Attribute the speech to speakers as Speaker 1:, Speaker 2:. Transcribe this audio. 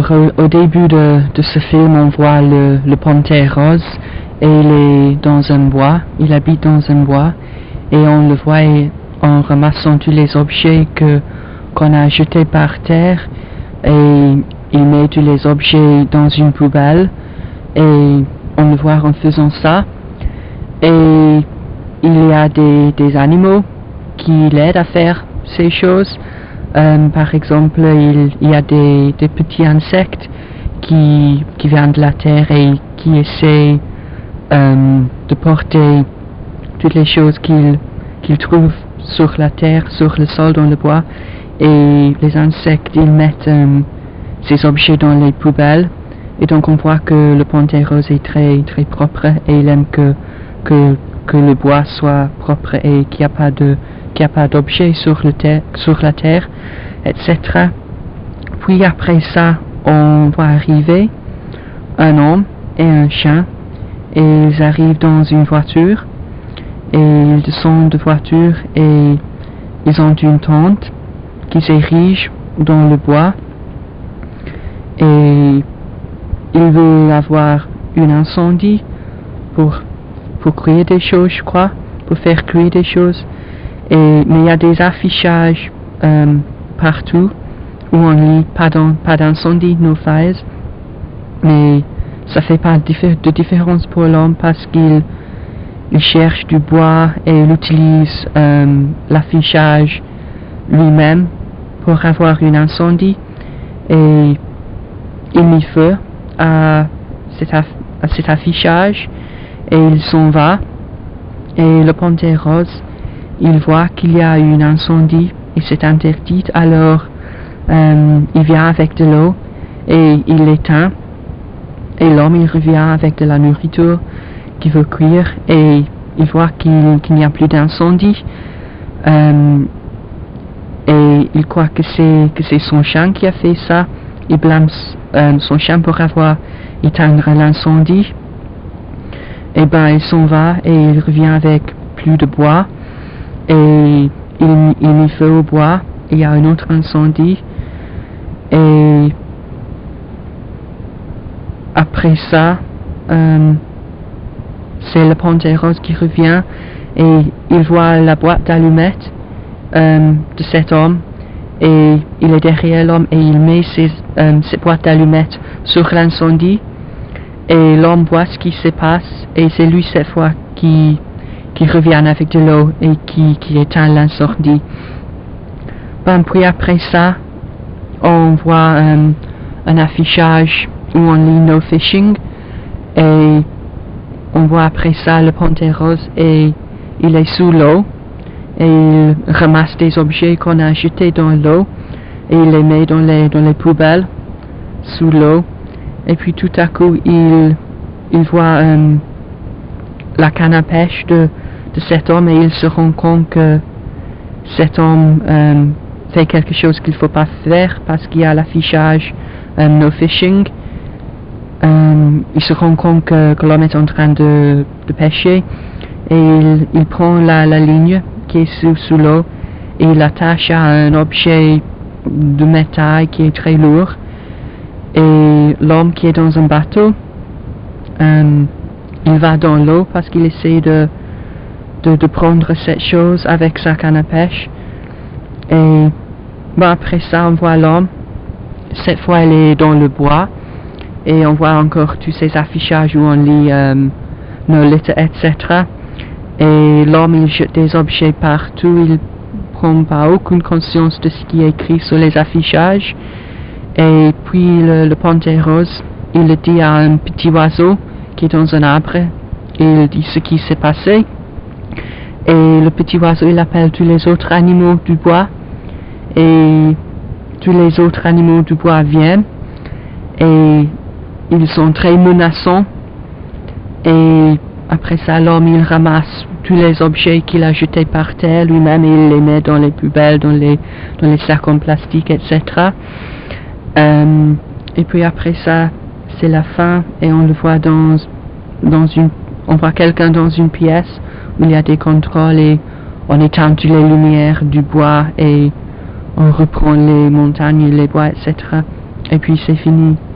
Speaker 1: Alors au début de ce film, on voit le panthère rose et il est dans un bois, il habite dans un bois et on le voit en ramassant tous les objets qu'on a jetés par terre et il met tous les objets dans une poubelle et on le voit en faisant ça et il y a des animaux qui l'aident à faire ces choses. Par exemple, il y a des petits insectes qui viennent de la terre et qui essaient de porter toutes les choses qu'ils trouvent sur la terre, sur le sol, dans le bois. Et les insectes, ils mettent ces objets dans les poubelles. Et donc on voit que le panthère rose est très, très propre et il aime que le bois soit propre et qu'il n'y a pas d'objets sur la terre, etc. Puis après ça, on voit arriver un homme et un chien et ils arrivent dans une voiture et ils descendent de voiture et ils ont une tente qui s'érige dans le bois et ils veulent avoir un incendie pour cuire des choses, je crois, pour faire cuire des choses. Mais il y a des affichages partout où on lit pas d'incendie, no fires. Mais ça fait pas de différence pour l'homme parce qu'il cherche du bois et il utilise l'affichage lui-même pour avoir un incendie et il met feu à cet affichage et il s'en va et le panthère rose il voit qu'il y a un incendie et c'est interdit, alors il vient avec de l'eau et il l'éteint et l'homme il revient avec de la nourriture qu'il veut cuire et il voit qu'il n'y a plus d'incendie et il croit que c'est son chien qui a fait ça. Il blâme son chien pour avoir éteindre l'incendie et il s'en va et il revient avec plus de bois et il met feu au bois et il y a un autre incendie et après ça c'est le panthère rose qui revient et il voit la boîte d'allumettes de cet homme et il est derrière l'homme et il met cette boîte d'allumettes sur l'incendie et l'homme voit ce qui se passe et c'est lui cette fois qui revient avec de l'eau et qui éteint l'incendie. Puis après ça, on voit un affichage où on lit no fishing et on voit après ça le panthère rose et il est sous l'eau et il ramasse des objets qu'on a jetés dans l'eau et il les met dans les poubelles sous l'eau et puis tout à coup il voit la canne à pêche de cet homme et il se rend compte que cet homme fait quelque chose qu'il ne faut pas faire parce qu'il y a l'affichage no fishing. Il se rend compte que l'homme est en train de pêcher et il prend la ligne qui est sous l'eau et il l'attache à un objet de métal qui est très lourd et l'homme qui est dans un bateau il va dans l'eau parce qu'il essaie de prendre cette chose avec sa canne à pêche et après ça on voit l'homme, cette fois elle est dans le bois et on voit encore tous ces affichages où on lit no litter, etc. Et l'homme il jette des objets partout, il prend pas aucune conscience de ce qui est écrit sur les affichages et puis le panthère rose il le dit à un petit oiseau qui est dans un arbre et il dit ce qui s'est passé et le petit oiseau il appelle tous les autres animaux du bois et tous les autres animaux du bois viennent et ils sont très menaçants et après ça l'homme il ramasse tous les objets qu'il a jetés par terre lui-même et il les met dans les poubelles, dans les sacs en plastique, etc. Et puis après ça c'est la fin et on le voit on voit quelqu'un dans une pièce où il y a des contrôles et on éteint toutes les lumières du bois et on reprend les montagnes, les bois, etc. et puis c'est fini.